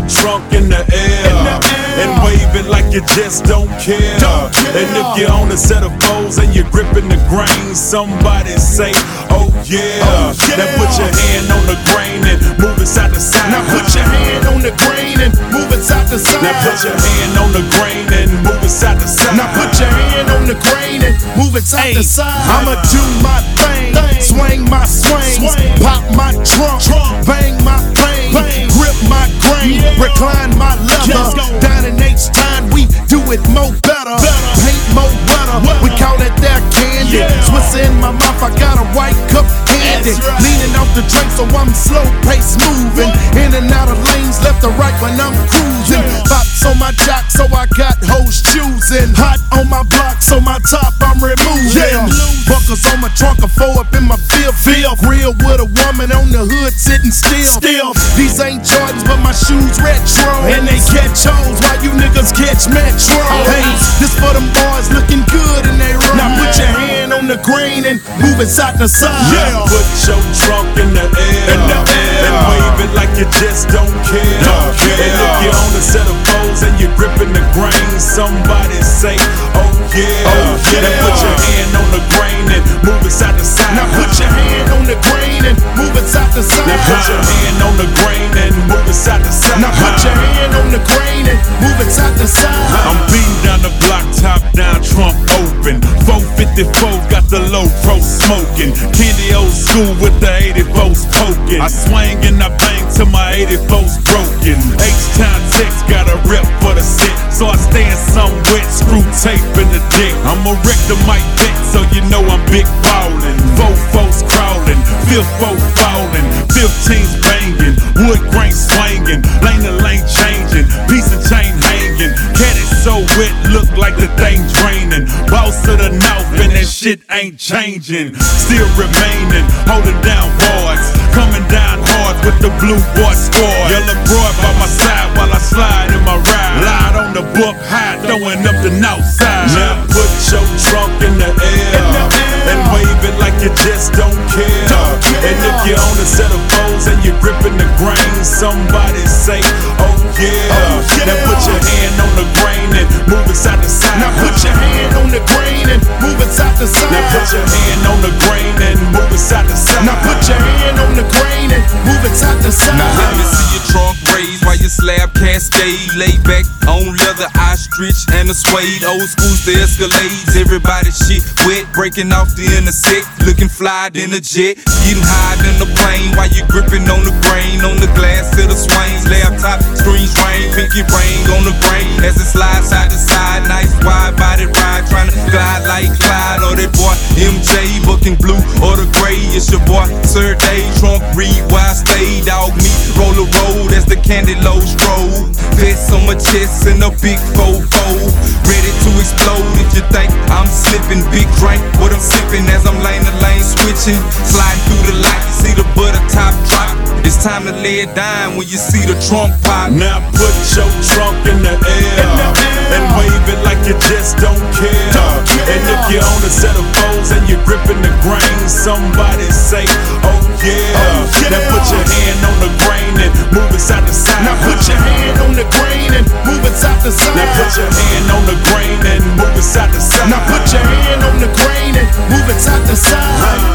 trunk in the air and wave it like you just don't care. And if you're on a set of poles and you're gripping the grain, somebody say, oh yeah. Now put your hand on the grain and move it side to side. Now put your hand on the grain and move it side to side. Now put your hand on the grain and move it side to side. Now put your hand on the grain and move it side to side. I'ma do my thing, swing my swings, pop my trunk, bang my bang, grip my grain, recline my leather. Down in H-Town we do it more better, paint more wetter. We call it that candy. Swiss in my mouth, I got a white cup handy. Leaning off the drink, so I'm slow pace moving in and out of lanes, left to right when I'm cruising. Bops on my jock, so I got hoes choosing. Hot on my block, so my top I'm removing. Buckles on my trunk, a four up in my field. Grill with a woman on the hood sitting still. These ain't Jordans, but my shoes retro, and they catch hoes while you niggas catch Metro. Hey, this for them boys looking good and they roll. Now put your hand on the grain and move it side to side. Now put your trunk in the air and wave it like you just don't care. And if you're on a set of poles and you're gripping the grain, somebody say, oh yeah. Now put your hand on the grain and move it side to side. Now put your hand on the grain and move it side to side. Now put your hand on the grain and move it side to side. Now put your hand on the grain and move it side to side. I'm beating down the block, top down, trunk open. 454 got the low pro smoking. Candy old school with the 84s poking. I swing and I bang till my 84s broken. H-Town Tex got a rep for the set, so I stay in some wet, screw tape in the dick. I'm a wreck the mic dick, so you know I'm big ballin'. 4-4s crawling, 5-4 falling, 15s banging, wood grain swinging, lane to lane changing, piece of chain hanging. Cat is so wet, look like the thing draining. Boss of the north and that shit ain't changing. Still remaining, holding down boards, coming down hard with the blue boy squad. Yellow broad by my side while I slide in my ride. Lied on the book high, throwing up the north side. Now put your trunk in the air and wave it like you just don't care. And if you're on a set of poles and you're gripping the grain, somebody say, oh yeah. Now put your hand on the grain and move it side to side. Now put your hand on the grain and move it side to side. Now put your hand on the grain and move it side to side. Now put your hand on the grain and move it side to side. Now let me see your trunk raised while your slab cascade. Lay back on leather, ostrich and a suede. Old school's the Escalades. Everybody shit wet, breaking off the intersect, looking fly in a jet, getting high in the plane while you gripping on the grain, on the glass to the swings. Laptop screens rain, pinky ring on the grain as it slides side to side. Nice wide body ride, trying to glide like Clyde or that boy MJ, booking blue or the gray. It's your boy Sir Day, trunk read why I stay. Dog meat, roll the road as the candy low stroll. Vest on my chest and a big 4-4, ready to explode. If you think I'm slipping, big drink what I'm sipping as I'm lane to lane switching, sliding through the light. You see the butter top drop. It's time to lay it down when you see the trunk pop. Now put your trunk in the air and wave it like you just don't care. And if you're on a set of poles and you're gripping the grain, somebody say, oh yeah. Now put your hand on the grain and move it side to side. Now put your hand on the grain and move it side to side. Now put your hand on the grain and move it side to side. Now put your hand on the grain and move it side to side.